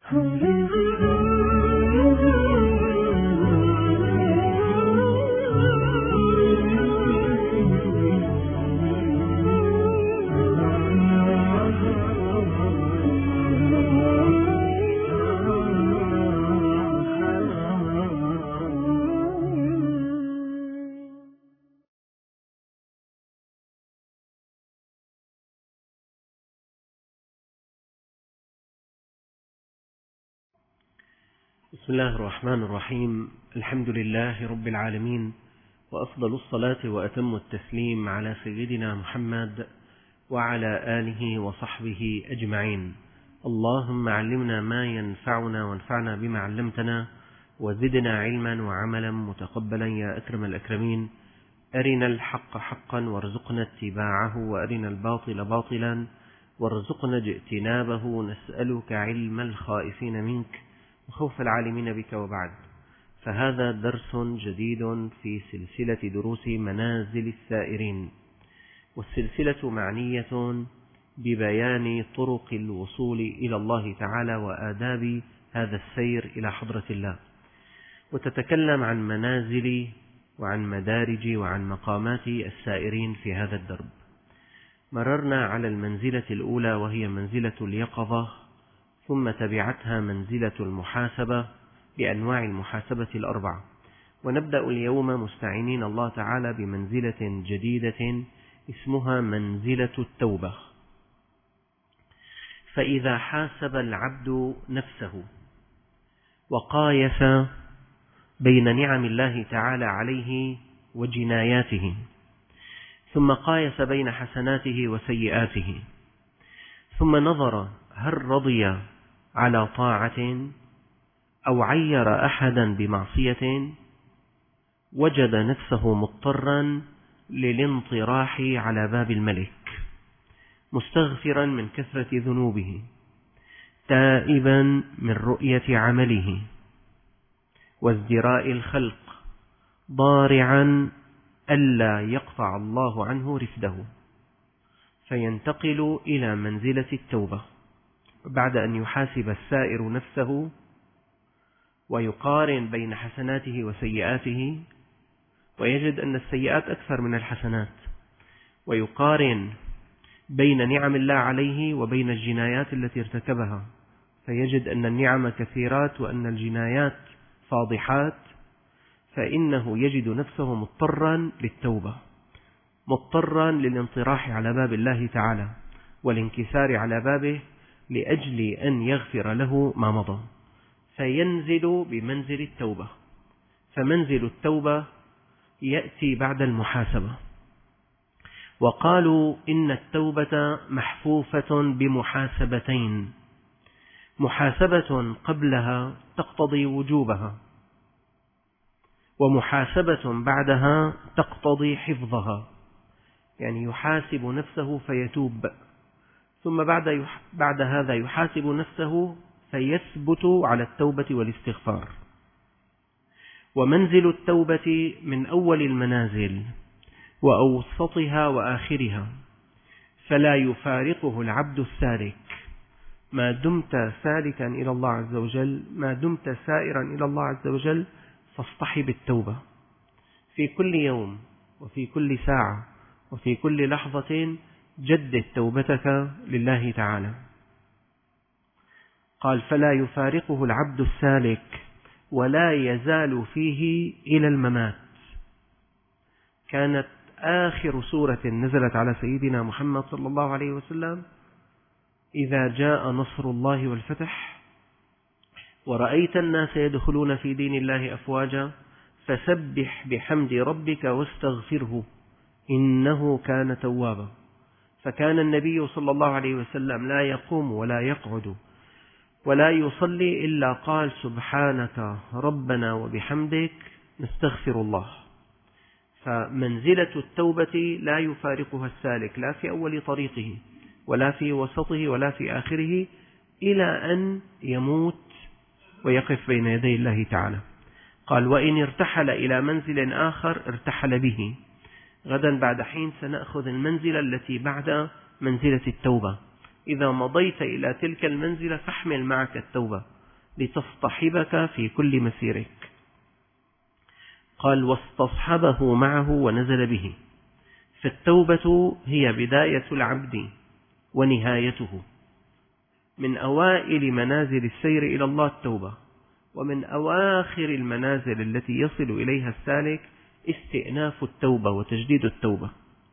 بسم الله الرحمن الرحيم. الحمد لله رب العالمين، وأفضل الصلاة وأتم التسليم على سيدنا محمد وعلى آله وصحبه أجمعين. اللهم علمنا ما ينفعنا وانفعنا بما علمتنا، وزدنا علما وعملا متقبلا يا أكرم الأكرمين. أرنا الحق حقا وارزقنا اتباعه، وأرنا الباطل باطلا وارزقنا اجتنابه. نسألك علم الخائفين منك وخوف العالمين بك. وبعد، فهذا درس جديد في سلسلة دروس منازل السائرين، والسلسلة معنية ببيان طرق الوصول إلى الله تعالى وآداب هذا السير إلى حضرة الله، وتتكلم عن منازل وعن مدارج وعن مقامات السائرين في هذا الدرب. مررنا على المنزلة الأولى وهي منزلة اليقظة، ثم تبعتها منزلة المحاسبة بأنواع المحاسبة الأربعة، ونبدأ اليوم مستعينين الله تعالى بمنزلة جديدة اسمها منزلة التوبة. فإذا حاسب العبد نفسه وقايس بين نعم الله تعالى عليه وجناياته، ثم قايس بين حسناته وسيئاته، ثم نظر هل رضي على طاعة أو عير أحدا بمعصية، وجد نفسه مضطرا للانطراح على باب الملك، مستغفرا من كثرة ذنوبه، تائبا من رؤية عمله وازدراء الخلق، ضارعا ألا يقطع الله عنه رفده، فينتقل إلى منزلة التوبة بعد أن يحاسب السائر نفسه ويقارن بين حسناته وسيئاته، ويجد أن السيئات أكثر من الحسنات، ويقارن بين نعم الله عليه وبين الجنايات التي ارتكبها، فيجد أن النعم كثيرات وأن الجنايات فاضحات، فإنه يجد نفسه مضطرا للتوبة، مضطرا للانطراح على باب الله تعالى والانكسار على بابه لأجل أن يغفر له ما مضى، فينزل بمنزل التوبة. فمنزل التوبة يأتي بعد المحاسبة. وقالوا إن التوبة محفوفة بمحاسبتين: محاسبة قبلها تقتضي وجوبها، ومحاسبة بعدها تقتضي حفظها، يعني يحاسب نفسه فيتوب، ثم بعد هذا يحاسب نفسه فيثبت على التوبة والاستغفار. ومنزل التوبة من أول المنازل وأوسطها وآخرها، فلا يفارقه العبد السالك ما دمت سالكا إلى الله عز وجل، ما دمت سائرا إلى الله عز وجل، فاصطحب التوبة في كل يوم وفي كل ساعة وفي كل لحظة. جدد توبتك لله تعالى. قال: فلا يفارقه العبد السالك ولا يزال فيه إلى الممات. كانت آخر سورة نزلت على سيدنا محمد صلى الله عليه وسلم: إذا جاء نصر الله والفتح ورأيت الناس يدخلون في دين الله أفواجا فسبح بحمد ربك واستغفره إنه كان توابا. فكان النبي صلى الله عليه وسلم لا يقوم ولا يقعد ولا يصلي إلا قال: سبحانك ربنا وبحمدك نستغفر الله. فمنزلة التوبة لا يفارقها السالك، لا في أول طريقه ولا في وسطه ولا في آخره، إلى أن يموت ويقف بين يدي الله تعالى. قال: وإن ارتحل إلى منزل آخر ارتحل به. غدا بعد حين سنأخذ المنزلة التي بعد منزلة التوبة. إذا مضيت إلى تلك المنزلة فاحمل معك التوبة، لتصطحبك في كل مسيرك. قال واستصحبه معه ونزل به. فالتوبة هي بداية العبد ونهايته. من أوائل منازل السير إلى الله التوبة، ومن أواخر المنازل التي يصل إليها السالك استئناف التوبة وتجديد التوبة،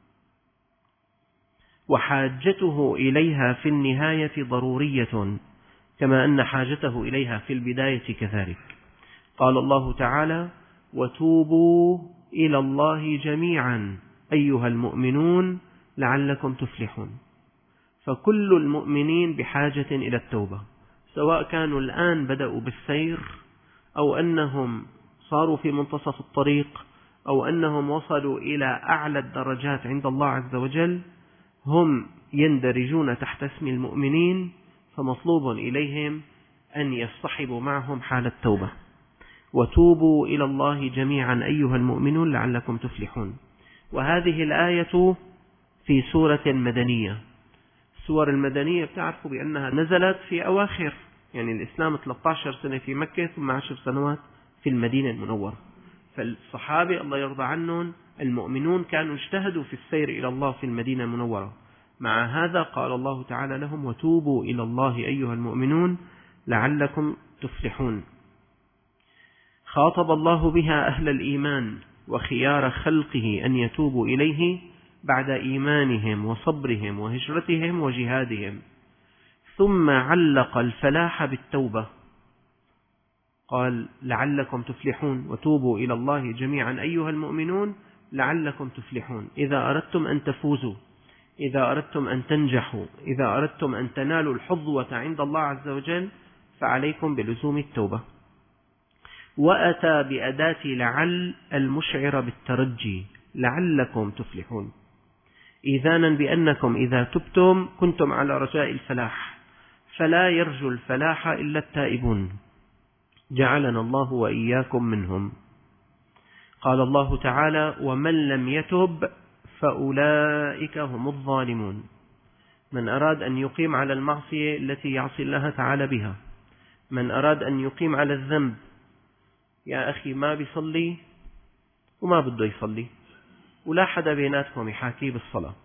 وحاجته إليها في النهاية ضرورية كما أن حاجته إليها في البداية كذلك. قال الله تعالى وتوبوا إلى الله جميعا أيها المؤمنون لعلكم تفلحون. فكل المؤمنين بحاجة إلى التوبة، سواء كانوا الآن بدأوا بالسير، أو أنهم صاروا في منتصف الطريق، أو أنهم وصلوا إلى أعلى الدرجات عند الله عز وجل، هم يندرجون تحت اسم المؤمنين، فمطلوب إليهم أن يصطحبوا معهم حال التوبة. وتوبوا إلى الله جميعا أيها المؤمنون لعلكم تفلحون. وهذه الآية في سورة مدنية. السور المدنية بتعرفوا بأنها نزلت في أواخر، يعني الإسلام 13 سنة في مكة ثم 10 سنوات في المدينة المنورة. فالصحابة الله يرضى عنهم المؤمنون كانوا اجتهدوا في السير إلى الله في المدينة المنورة. مع هذا قال الله تعالى لهم وتوبوا إلى الله أيها المؤمنون لعلكم تفلحون. خاطب الله بها أهل الإيمان وخيار خلقه أن يتوبوا إليه بعد إيمانهم وصبرهم وهجرتهم وجهادهم، ثم علق الفلاح بالتوبة. قال لعلكم تفلحون وتوبوا إلى الله جميعا أيها المؤمنون لعلكم تفلحون. إذا أردتم أن تفوزوا، إذا أردتم أن تنجحوا، إذا أردتم أن تنالوا الحظوة عند الله عز وجل فعليكم بلزوم التوبة. وأتى بأداة لعل المشعر بالترجي لعلكم تفلحون، إذانا بأنكم إذا تبتم كنتم على رجاء الفلاح، فلا يرجو الفلاح إلا التائبون، جعلنا الله وإياكم منهم. قال الله تعالى ومن لم يتب فأولئك هم الظالمون. من أراد أن يقيم على المعصية التي يعصي الله تعالى بها، من أراد أن يقيم على الذنب، يا أخي ما بيصلي وما بده يصلي، ولا حدا بيناتكم يحاكيه بالصلاة،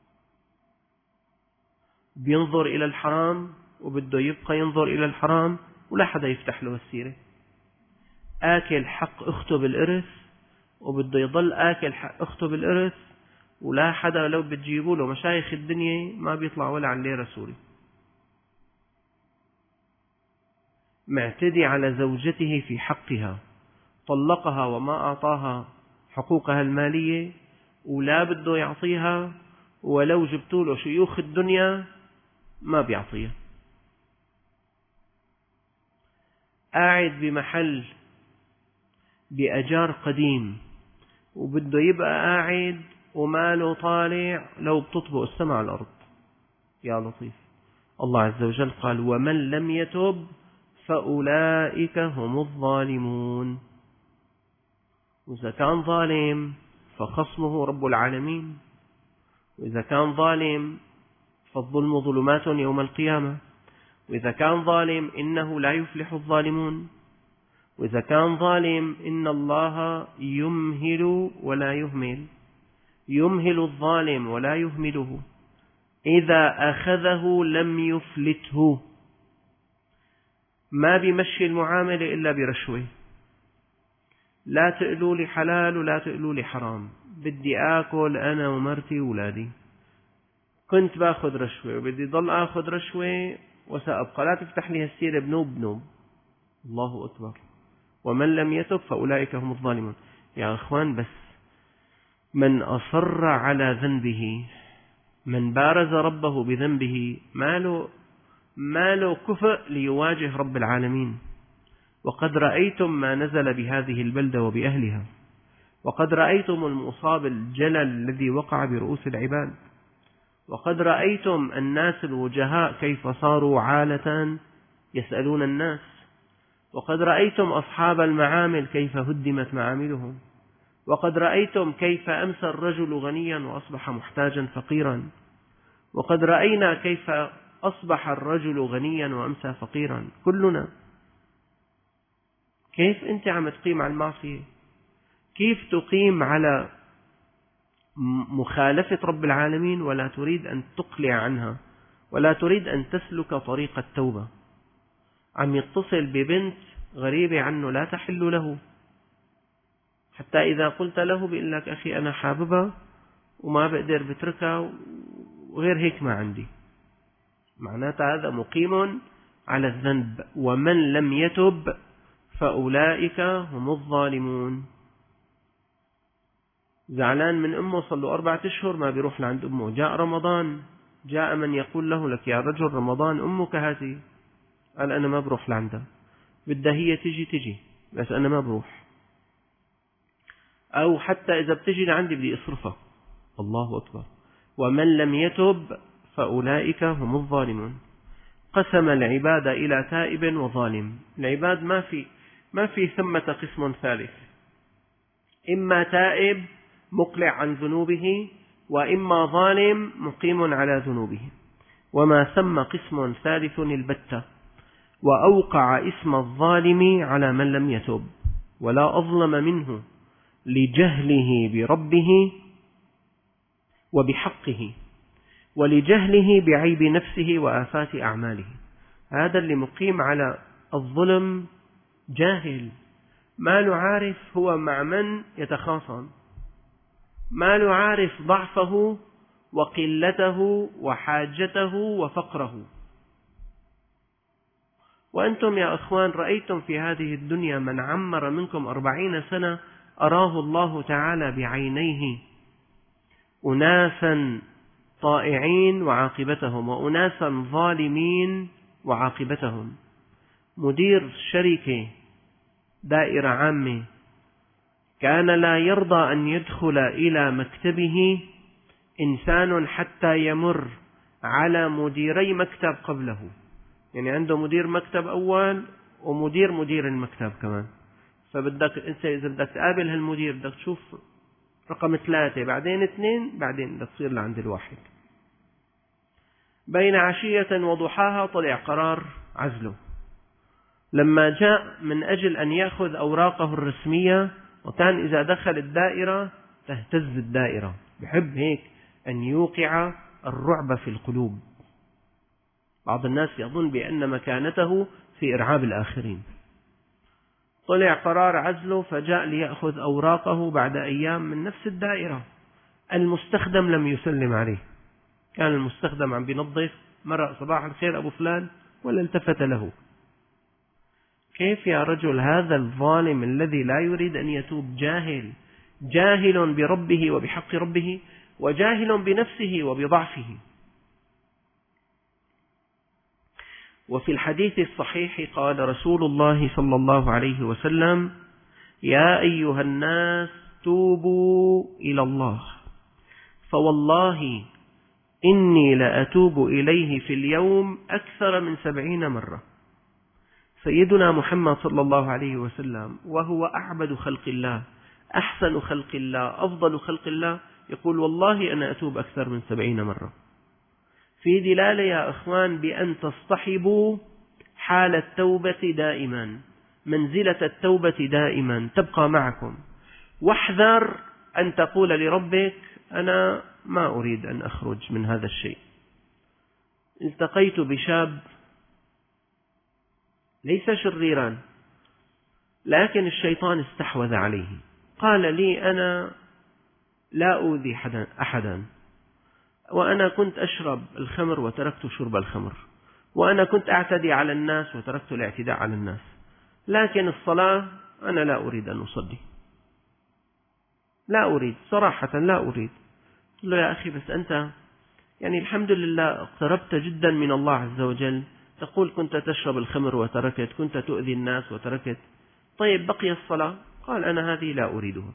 بينظر إلى الحرام وبده يبقى ينظر إلى الحرام، ولا حدا يفتح له السيرة، آكل حق أخته بالإرث وبده يضل آكل حق أخته بالإرث، ولا حدا لو بتجيبوا له مشايخ الدنيا ما بيطلع ولا عن ليرة سوري. معتدي على زوجته في حقها، طلقها وما أعطاها حقوقها المالية ولا بده يعطيها، ولو جبتوا له شيوخ الدنيا ما بيعطيها. قاعد بمحل بأجار قديم وبده يبقى قاعد وماله طالع لو بتطبق السماء على الأرض. يا لطيف. الله عز وجل قال ومن لم يتب فأولئك هم الظالمون. وإذا كان ظالم فخصمه رب العالمين، وإذا كان ظالم فالظلم ظلمات يوم القيامة، وإذا كان ظالم إنه لا يفلح الظالمون، وإذا كان ظالم إن الله يمهل ولا يهمل، يمهل الظالم ولا يهمله، إذا أخذه لم يفلته. ما بيمشي المعاملة إلا برشوة. لا تقلوا لي حلال ولا تقلوا لي حرام، بدي آكل أنا ومرتي وولادي، كنت باخذ رشوة وبدي ضل آخذ رشوة وسأبقى، لا تفتح لي هالسيرة بنوب بنوب. الله أكبر. ومن لم يتب فأولئك هم الظالمون. يا أخوان، بس من أصر على ذنبه، من بارز ربه بذنبه، ما له كفء ليواجه رب العالمين. وقد رأيتم ما نزل بهذه البلدة وبأهلها، وقد رأيتم المصاب الجلل الذي وقع برؤوس العباد، وقد رأيتم الناس الوجهاء كيف صاروا عالة يسألون الناس، وقد رأيتم أصحاب المعامل كيف هدمت معاملهم، وقد رأيتم كيف أمسى الرجل غنيا وأصبح محتاجا فقيرا، وقد رأينا كيف أصبح الرجل غنيا وأمسى فقيرا. كلنا كيف أنت عم تقيم على المعصية؟ كيف تقيم على مخالفة رب العالمين ولا تريد أن تقلع عنها ولا تريد أن تسلك طريق التوبة؟ عم يتصل ببنت غريبة عنه لا تحل له، حتى إذا قلت له بيقول لك أخي أنا حاببها وما بقدر بتركها وغير هيك ما عندي. معناتها هذا مقيم على الذنب، ومن لم يتب فأولئك هم الظالمون. زعلان من أمه صار له 4 أشهر ما بيروح لعند أمه، جاء رمضان جاء من يقول له لك يا رجل رمضان أمك هذه، قال أنا ما بروح لعندها، بدها هي تجي بس أنا ما بروح. أو حتى إذا بتجي لعندي بدي أصرفها. الله أكبر. ومن لم يتب فأولئك هم الظالمون. قسم العباد إلى تائب وظالم. العباد ما في ثمة قسم ثالث، إما تائب مقلع عن ذنوبه، وإما ظالم مقيم على ذنوبه، وما ثم قسم ثالث البتة. وأوقع اسم الظالم على من لم يتب، ولا أظلم منه لجهله بربه وبحقه، ولجهله بعيب نفسه وآفات أعماله. هذا اللي مقيم على الظلم جاهل، ما له عارف هو مع من يتخاصم، ما له عارف ضعفه وقلته وحاجته وفقره. وأنتم يا أخوان رأيتم في هذه الدنيا من عمر منكم 40 سنة أراه الله تعالى بعينيه أناسا طائعين وعاقبتهم، وأناسا ظالمين وعاقبتهم. مدير شركة دائرة عامة كان لا يرضى أن يدخل إلى مكتبه إنسان حتى يمر على مديري مكتب قبله، يعني عنده مدير مكتب أول ومدير المكتب كمان. فبدك أنت إذا بدك تقابل هالمدير بدك تشوف رقم 3 بعدين 2 بعدين بدك تصير لعند الواحد. بين عشية وضحاها طلع قرار عزله. لما جاء من أجل أن يأخذ أوراقه الرسمية، وكان إذا دخل الدائرة تهتز الدائرة، بحب هيك أن يوقع الرعب في القلوب. بعض الناس يظن بأن مكانته في إرعاب الآخرين. طلع قرار عزله، فجاء ليأخذ أوراقه بعد أيام من نفس الدائرة. المستخدم لم يسلم عليه، كان المستخدم عم بينظف، مرق صباح الخير أبو فلان ولا التفت له. كيف يا رجل؟ هذا الظالم الذي لا يريد أن يتوب جاهل بربه وبحق ربه، وجاهل بنفسه وبضعفه. وفي الحديث الصحيح قال رسول الله صلى الله عليه وسلم: يا أيها الناس توبوا إلى الله، فوالله إني لأتوب إليه في اليوم أكثر من 70 مرة. سيدنا محمد صلى الله عليه وسلم وهو أعبد خلق الله، أحسن خلق الله، أفضل خلق الله، يقول والله أنا أتوب أكثر من 70 مرة. في دلالة يا أخوان بأن تصطحبوا حال التوبة دائما، منزلة التوبة دائما تبقى معكم. واحذر أن تقول لربك أنا ما أريد أن أخرج من هذا الشيء. التقيت بشاب ليس شريرا، لكن الشيطان استحوذ عليه. قال لي أنا لا أؤذي أحدا، وأنا كنت أشرب الخمر وتركت شرب الخمر، وأنا كنت أعتدي على الناس وتركت الاعتداء على الناس، لكن الصلاة أنا لا أريد أن أصلي، لا أريد صراحة، لا أريد. قلت له يا أخي بس أنت يعني الحمد لله اقتربت جدا من الله عز وجل، تقول كنت تشرب الخمر وتركت، كنت تؤذي الناس وتركت، طيب بقي الصلاة؟ قال أنا هذه لا أريدها.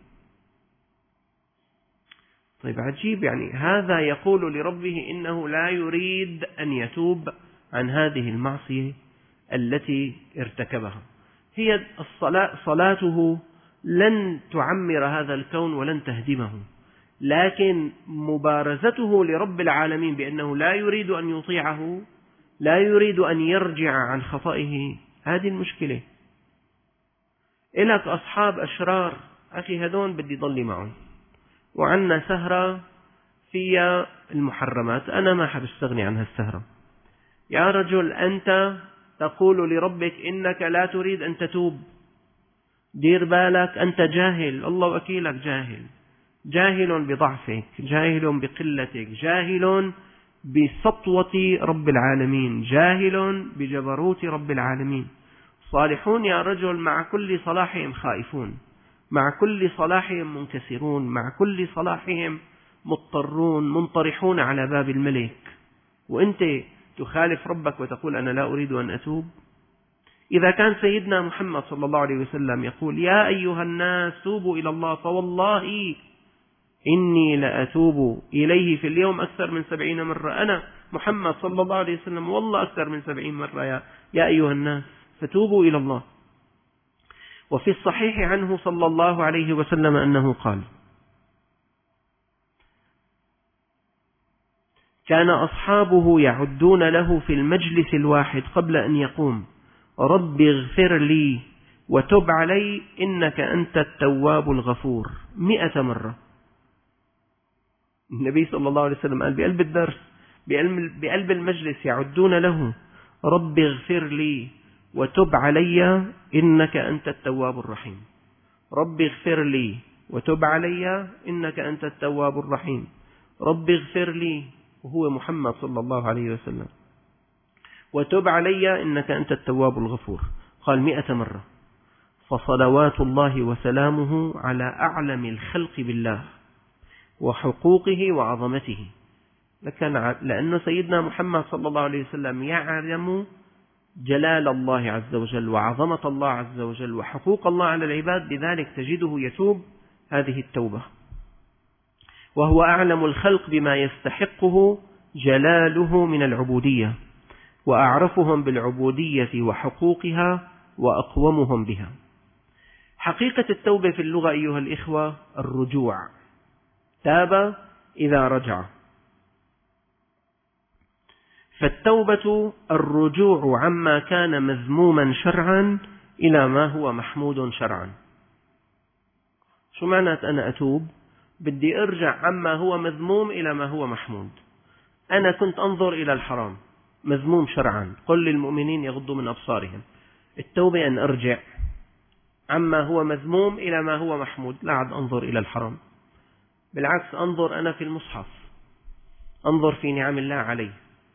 طيب عجيب، يعني هذا يقول لربه إنه لا يريد أن يتوب عن هذه المعصية التي ارتكبها. هي الصلاة، صلاته لن تعمر هذا الكون ولن تهدمه، لكن مبارزته لرب العالمين بأنه لا يريد أن يطيعه، لا يريد أن يرجع عن خطئه، هذه المشكلة. إلك أصحاب أشرار، أخي هذون بدي ضلي معهم، وعنا سهرة فيها المحرمات، أنا ما حبستغني عن هالسهرة. يا رجل أنت تقول لربك إنك لا تريد أن تتوب، دير بالك أنت جاهل، الله وكيلك جاهل، جاهل بضعفك، جاهل بقلتك، جاهل بسطوة رب العالمين، جاهل بجبروت رب العالمين. صالحون يا رجل مع كل صلاحهم خائفون، مع كل صلاحهم منكسرون، مع كل صلاحهم مضطرون منطرحون على باب الملك، وأنت تخالف ربك وتقول أنا لا أريد أن أتوب. إذا كان سيدنا محمد صلى الله عليه وسلم يقول يا أيها الناس توبوا إلى الله، فوالله إني لأتوب إليه في اليوم أكثر من 70 مرة، أنا محمد صلى الله عليه وسلم والله أكثر من 70 مرة يا أيها الناس فتوبوا إلى الله. وفي الصحيح عنه صلى الله عليه وسلم أنه قال كان أصحابه يعدون له في المجلس الواحد قبل أن يقوم رب اغفر لي وتب علي إنك أنت التواب الغفور 100 مرة. النبي صلى الله عليه وسلم قال بقلب الدرس، بقلب المجلس يعدون له رب اغفر لي وتب علي إنك أنت التواب الرحيم، رب اغفر لي وتب علي إنك أنت التواب الرحيم، رب اغفر لي، وهو محمد صلى الله عليه وسلم، وتب علي إنك أنت التواب الغفور، قال 100 مرة. فصلوات الله وسلامه على أعلم الخلق بالله وحقوقه وعظمته، لأن سيدنا محمد صلى الله عليه وسلم يعلم جلال الله عز وجل وعظمة الله عز وجل وحقوق الله على العباد، لذلك تجده يتوب هذه التوبة، وهو أعلم الخلق بما يستحقه جلاله من العبودية، وأعرفهم بالعبودية وحقوقها وأقومهم بها. حقيقة التوبة في اللغة أيها الإخوة الرجوع، تاب إذا رجع، فالتوبة الرجوع عما كان مذموما شرعا إلى ما هو محمود شرعا. شو معنى أنا أتوب؟ بدي أرجع عما هو مذموم إلى ما هو محمود. أنا كنت أنظر إلى الحرام مذموم شرعا، قل للمؤمنين يغضوا من أبصارهم. التوبة أن أرجع عما هو مذموم إلى ما هو محمود، لا عاد أنظر إلى الحرام، بالعكس أنظر أنا في المصحف، أنظر في نعم الله علي.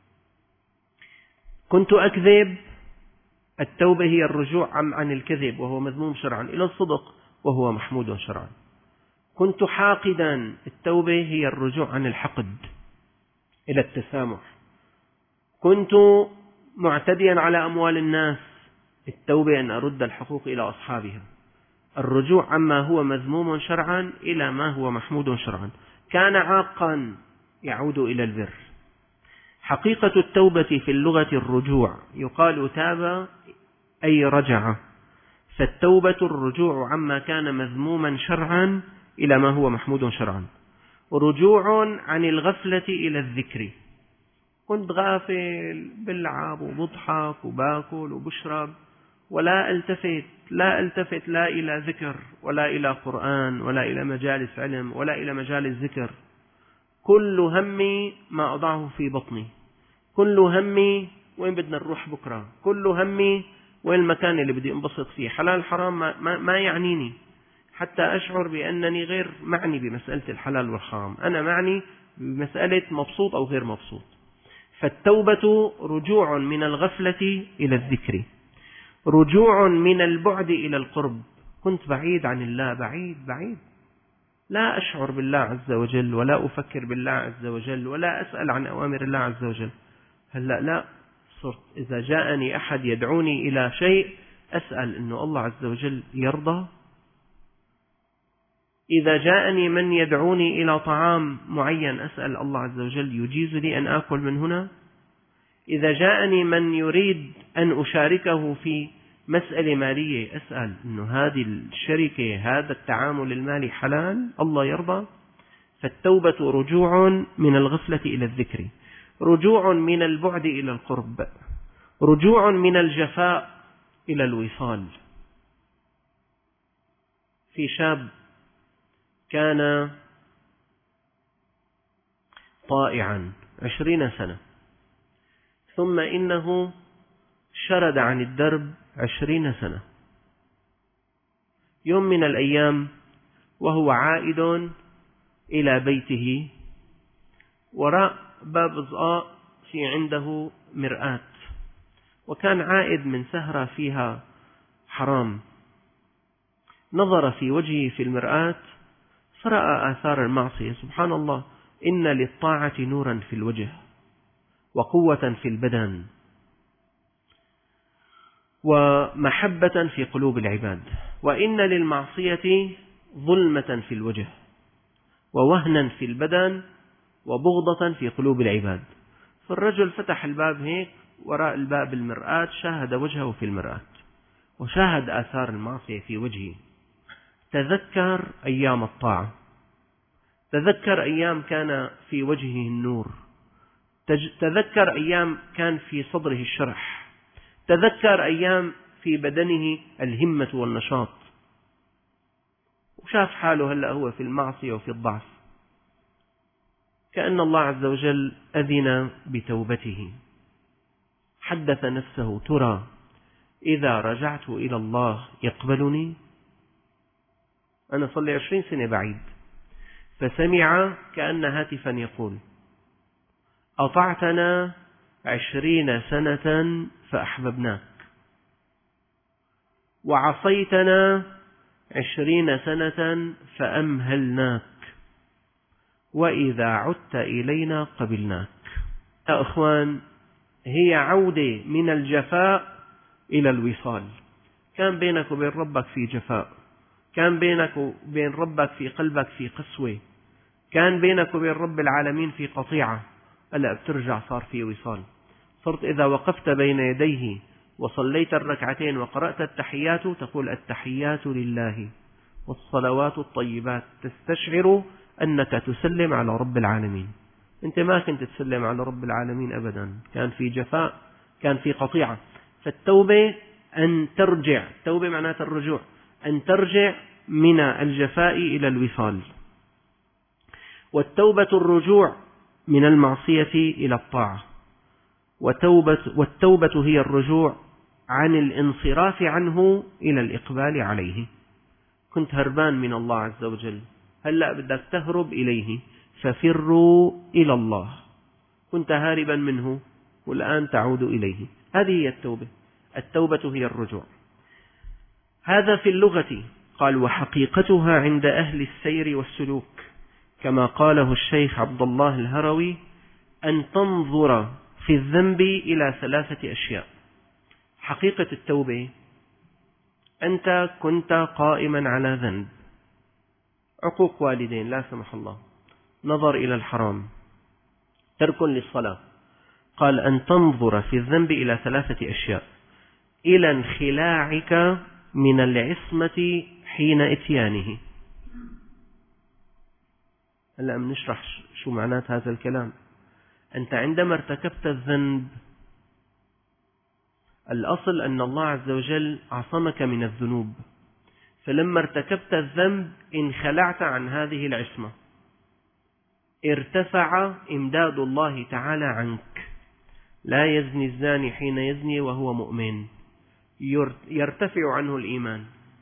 كنت أكذب، التوبة هي الرجوع عن الكذب وهو مذموم شرعا إلى الصدق وهو محمود شرعا. كنت حاقدا، التوبة هي الرجوع عن الحقد إلى التسامح. كنت معتديا على أموال الناس، التوبة أن أرد الحقوق إلى أصحابها. الرجوع عما هو مذموم شرعا إلى ما هو محمود شرعا. كان عاقا يعود إلى البر. حقيقة التوبة في اللغة الرجوع، يقال تاب أي رجع، فالتوبة الرجوع عما كان مذموما شرعا إلى ما هو محمود شرعا. رجوع عن الغفلة إلى الذكر، كنت غافل بلعب وبضحك وباكل وبشرب ولا التفت لا إلى ذكر ولا إلى قرآن ولا إلى مجالس علم ولا إلى مجالس ذكر. كل همي ما أضعه في بطني، كل همي وين بدنا نروح بكرة، كل همي وين المكان اللي بدي انبسط فيه، حلال حرام ما يعنيني، حتى أشعر بأنني غير معني بمسألة الحلال والحرام، أنا معني بمسألة مبسوط أو غير مبسوط. فالتوبة رجوع من الغفلة إلى الذكر، رجوع من البعد إلى القرب. كنت بعيد عن الله، بعيد، لا أشعر بالله عز وجل ولا أفكر بالله عز وجل ولا أسأل عن أوامر الله عز وجل. هلأ لا، صرت إذا جاءني أحد يدعوني إلى شيء أسأل إنه الله عز وجل يرضى. إذا جاءني من يدعوني إلى طعام معين أسأل الله عز وجل يجيز لي أن آكل من هنا. إذا جاءني من يريد أن أشاركه في مسألة مالية أسأل إنه هذه الشركة هذا التعامل المالي حلال، الله يرضى. فالتوبة رجوع من الغفلة إلى الذكر، رجوع من البعد إلى القرب، رجوع من الجفاء إلى الوصال. في شاب كان طائعا 20 سنة، ثم إنه شرد عن الدرب 20 سنة. يوم من الأيام وهو عائد إلى بيته، وراء باب صغاء في عنده مرآة، وكان عائد من سهرة فيها حرام. نظر في وجهه في المرآة فرأى آثار المعصية. سبحان الله، إن للطاعة نورا في الوجه وقوة في البدن ومحبة في قلوب العباد، وإن للمعصية ظلمة في الوجه ووهنا في البدن وبغضة في قلوب العباد. فالرجل فتح الباب هيك، وراء الباب المرآة، شاهد وجهه في المرآة وشاهد آثار المعصية في وجهه. تذكر أيام الطاعة، تذكر أيام كان في وجهه النور، تذكر أيام كان في صدره الشرح، تذكر أيام في بدنه الهمة والنشاط، وشاف حاله هلأ هو في المعصية وفي الضعف. كأن الله عز وجل أذن بتوبته. حدث نفسه: ترى إذا رجعت إلى الله يقبلني؟ أنا صلي 20 سنة بعيد. فسمع كأن هاتفا يقول: أطعتنا 20 سنة فأحببناك، وعصيتنا 20 سنة فأمهلناك، وإذا عدت إلينا قبلناك. يا أخوان، هي عودة من الجفاء إلى الوصال. كان بينك وبين ربك في جفاء، كان بينك وبين ربك في قلبك في قسوة، كان بينك وبين رب العالمين في قطيعة. هلأ بترجع صار في وصال. صرت إذا وقفت بين يديه وصليت الركعتين وقرأت التحيات تقول: التحيات لله والصلوات الطيبات، تستشعر أنك تسلم على رب العالمين. أنت ما كنت تسلم على رب العالمين أبدا، كان في جفاء، كان في قطيعة. فالتوبة أن ترجع، التوبة معناتها الرجوع، أن ترجع من الجفاء إلى الوصال. والتوبة الرجوع من المعصية إلى الطاعة، والتوبة هي الرجوع عن الانصراف عنه إلى الإقبال عليه. كنت هربان من الله عز وجل، هلأ بدك تهرب إليه، ففروا إلى الله. كنت هاربا منه والآن تعود إليه. هذه هي التوبة. التوبة هي الرجوع. هذا في اللغة. قال: وحقيقتها عند أهل السير والسلوك، كما قاله الشيخ عبد الله الهروي: أن تنظر في الذنب إلى 3 أشياء. حقيقة التوبة: أنت كنت قائما على ذنب، عقوق والدين لا سمح الله، نظر إلى الحرام، ترك للصلاة. قال: أن تنظر في الذنب إلى 3 أشياء: إلى انخلاعك من العصمة حين إتيانه. هلأ بنشرح شو معنات هذا الكلام. أنت عندما ارتكبت الذنب، الأصل أن الله عز وجل عصمك من الذنوب، فلما ارتكبت الذنب انخلعت عن هذه العصمة، ارتفع إمداد الله تعالى عنك. لا يزني الزاني حين يزني وهو مؤمن، يرتفع عنه الإيمان.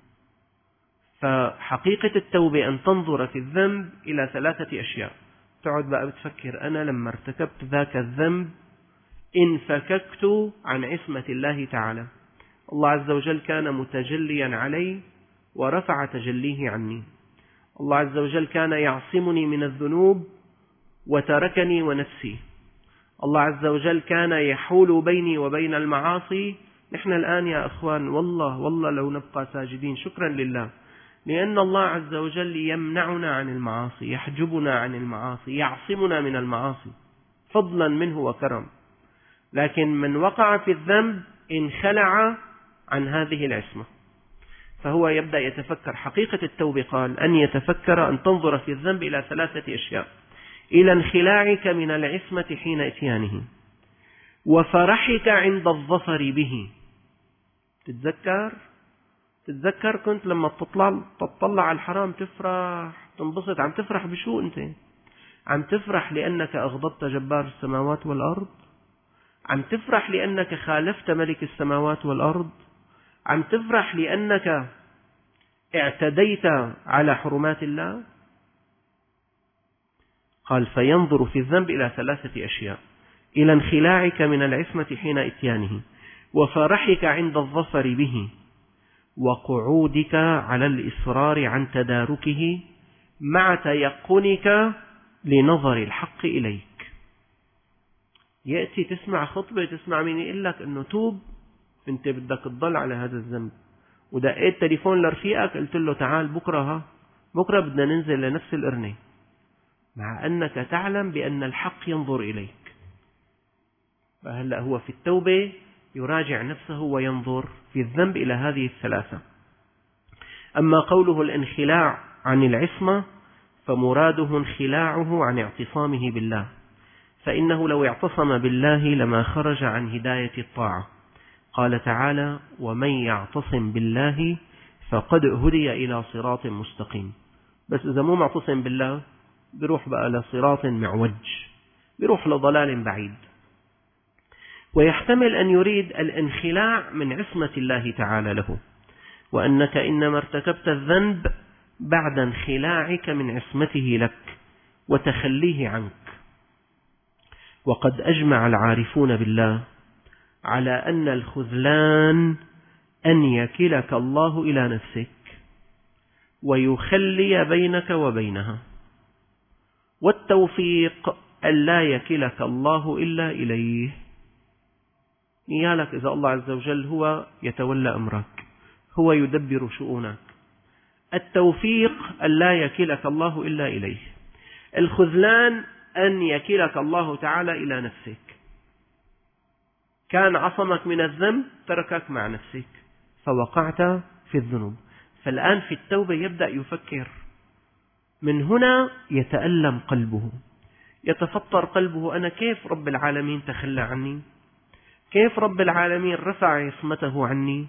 فحقيقة التوبة أن تنظر في الذنب إلى 3 أشياء. تقعد بقى بتفكر: أنا لما ارتكبت ذاك الذنب انفككت عن عصمة الله تعالى، الله عز وجل كان متجليا علي ورفع تجليه عني. الله عز وجل كان يعصمني من الذنوب وتركني ونفسي. الله عز وجل كان يحول بيني وبين المعاصي. نحن الآن يا أخوان والله لو نبقى ساجدين شكرا لله، لأن الله عز وجل يمنعنا عن المعاصي، يحجبنا عن المعاصي، يعصمنا من المعاصي فضلا منه وكرم. لكن من وقع في الذنب انخلع عن هذه العصمة، فهو يبدأ يتفكر. حقيقة التوبة قال: أن يتفكر، أن تنظر في الذنب إلى 3 أشياء: إلى انخلاعك من العصمة حين إتيانه، وفرحك عند الظفر به. تتذكر تتذكر كنت لما تطلع على الحرام تفرح تنبسط. عم تفرح بشو أنت؟ عم تفرح لأنك أغضبت جبار السماوات والأرض؟ عم تفرح لأنك خالفت ملك السماوات والأرض؟ عم تفرح لأنك اعتديت على حرمات الله؟ قال فينظر في الذنب إلى 3 أشياء: إلى انخلاعك من العصمة حين إتيانه، وفرحك عند الظفر به، وقعودك على الإصرار عن تداركه، مع تيقنك لنظر الحق إليك. يأتي تسمع خطبة، تسمع مين يقول لك أنه توب، أنت بدك تضل على هذا الذنب، ودقيت تليفون لرفيقك قلت له تعال بكرة بدنا ننزل لنفس القرنة، مع أنك تعلم بأن الحق ينظر إليك. فهلأ هو في التوبة يراجع نفسه وينظر في الذنب إلى هذه ال3. أما قوله الانخلاع عن العصمة فمراده انخلاعه عن اعتصامه بالله، فإنه لو اعتصم بالله لما خرج عن هداية الطاعة. قال تعالى: ومن يعتصم بالله فقد هدي إلى صراط مستقيم. بس إذا مو معتصم بالله بيروح بقى لصراط معوج، بيروح لضلال بعيد. ويحتمل أن يريد الانخلاع من عصمة الله تعالى له، وأنك إنما ارتكبت الذنب بعد انخلاعك من عصمته لك وتخليه عنك. وقد أجمع العارفون بالله على أن الخذلان أن يكلك الله إلى نفسك ويخلي بينك وبينها، والتوفيق أن لا يكلك الله إلا إليه. نيالك إذا الله عز وجل هو يتولى أمرك، هو يدبر شؤونك. التوفيق أن لا يكلك الله إلا إليه. الخذلان أن يكلك الله تعالى إلى نفسك. كان عصمك من الذنب، تركك مع نفسك فوقعت في الذنوب. فالآن في التوبة يبدأ يفكر. من هنا يتألم قلبه، يتفطر قلبه: أنا كيف رب العالمين تخلى عني؟ كيف رب العالمين رفع عصمته عني؟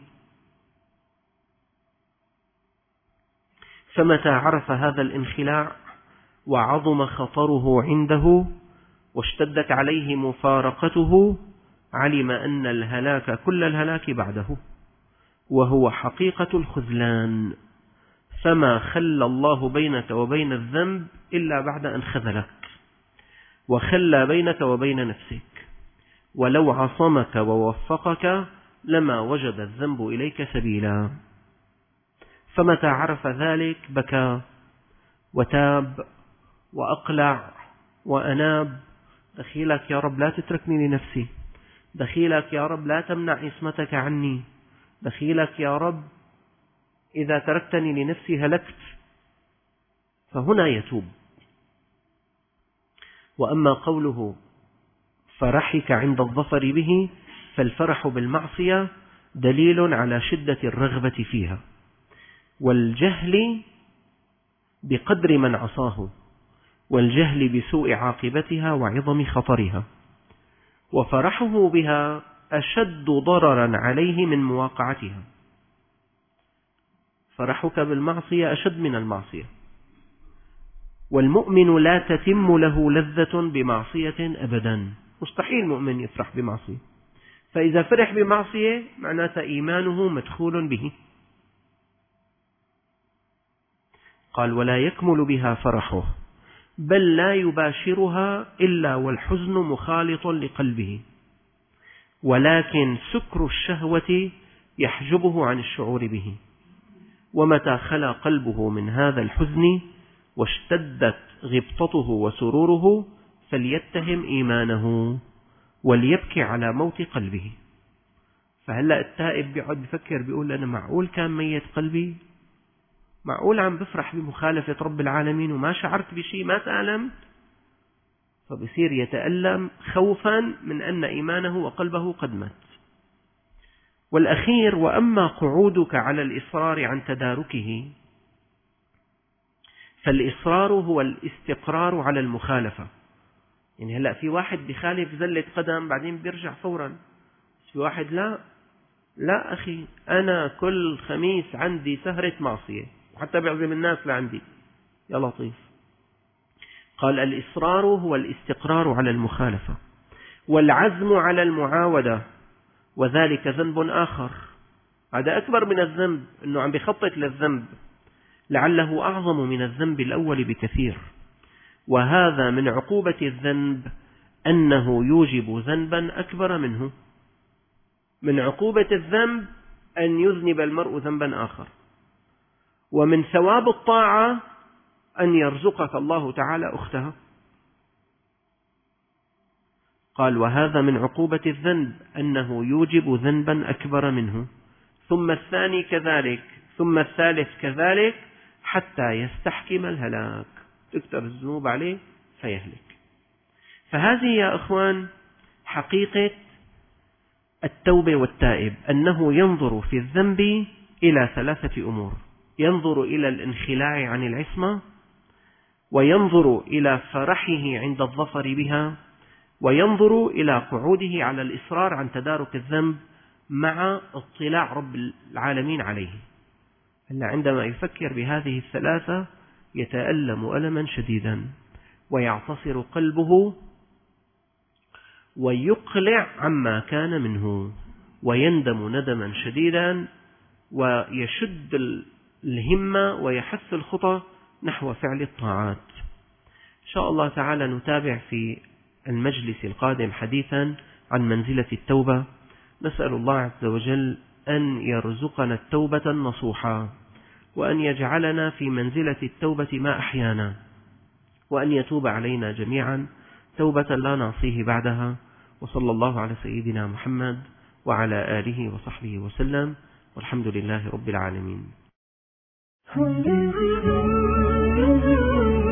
فمتى عرف هذا الانخلاع وعظم خطره عنده واشتدت عليه مفارقته، علم أن الهلاك كل الهلاك بعده، وهو حقيقة الخذلان. فما خلى الله بينك وبين الذنب إلا بعد أن خذلك وخلى بينك وبين نفسك. ولو عصمك ووفقك لما وجد الذنب إليك سبيلا. فمتى عرف ذلك بكى وتاب وأقلع وأناب: دخيلك يا رب لا تتركني لنفسي، دخيلك يا رب لا تمنع عصمتك عني، دخيلك يا رب إذا تركتني لنفسي هلكت. فهنا يتوب. وأما قوله فرحك عند الظفر به، فالفرح بالمعصية دليل على شدة الرغبة فيها والجهل بقدر من عصاه، والجهل بسوء عاقبتها وعظم خطرها، وفرحه بها أشد ضررا عليه من مواقعتها. فرحك بالمعصية أشد من المعصية. والمؤمن لا تتم له لذة بمعصية أبدا، مستحيل مؤمن يفرح بمعصية. فإذا فرح بمعصية معناته إيمانه مدخول به. قال: ولا يكمل بها فرحه، بل لا يباشرها إلا والحزن مخالط لقلبه، ولكن سكر الشهوة يحجبه عن الشعور به. ومتى خلا قلبه من هذا الحزن واشتدت غبطته وسروره، فليتهم إيمانه وليبكي على موت قلبه. فهلأ التائب بيقعد بفكر، بيقول: أنا معقول كان ميت قلبي؟ معقول عم بفرح بمخالفة رب العالمين وما شعرت بشيء، ما تألمت؟ فبصير يتألم خوفا من أن إيمانه وقلبه قد مات. والأخير: وأما قعودك على الإصرار عن تداركه، فالإصرار هو الاستقرار على المخالفة. يعني هلأ في واحد بيخالف زلة قدم بعدين بيرجع فورا، في واحد لا، لا أخي، أنا كل خميس عندي سهرة معصية وحتى بعزم الناس لعندي. يا لطيف. قال الإصرار هو الاستقرار على المخالفة والعزم على المعاودة، وذلك ذنب آخر. هذا أكبر من الذنب، أنه عم بيخطط للذنب، لعله أعظم من الذنب الأول بكثير. وهذا من عقوبة الذنب أنه يوجب ذنبا أكبر منه. من عقوبة الذنب أن يذنب المرء ذنبا آخر. ومن ثواب الطاعة أن يرزقك الله تعالى أختها. قال وهذا من عقوبة الذنب أنه يوجب ذنبا أكبر منه، ثم الثاني كذلك، ثم الثالث كذلك، حتى يستحكم الهلاك، تكتر الذنوب عليه فيهلك. فهذه يا أخوان حقيقة التوبة والتائب، أنه ينظر في الذنب إلى ثلاثة أمور: ينظر إلى الانخلاع عن العصمة، وينظر إلى فرحه عند الظفر بها، وينظر إلى قعوده على الإصرار عن تدارك الذنب مع اطلاع رب العالمين عليه. عندما يفكر بهذه الثلاثة يتألم ألما شديدا، ويعتصر قلبه، ويقلع عما كان منه، ويندم ندما شديدا، ويشد الهمة ويحث الخطى نحو فعل الطاعات. إن شاء الله تعالى نتابع في المجلس القادم حديثا عن منزلة التوبة. نسأل الله عز وجل أن يرزقنا التوبة النصوحة، وأن يجعلنا في منزلة التوبة ما أحيانا، وأن يتوب علينا جميعا توبة لا نعصيه بعدها. وصلى الله على سيدنا محمد وعلى آله وصحبه وسلم، والحمد لله رب العالمين.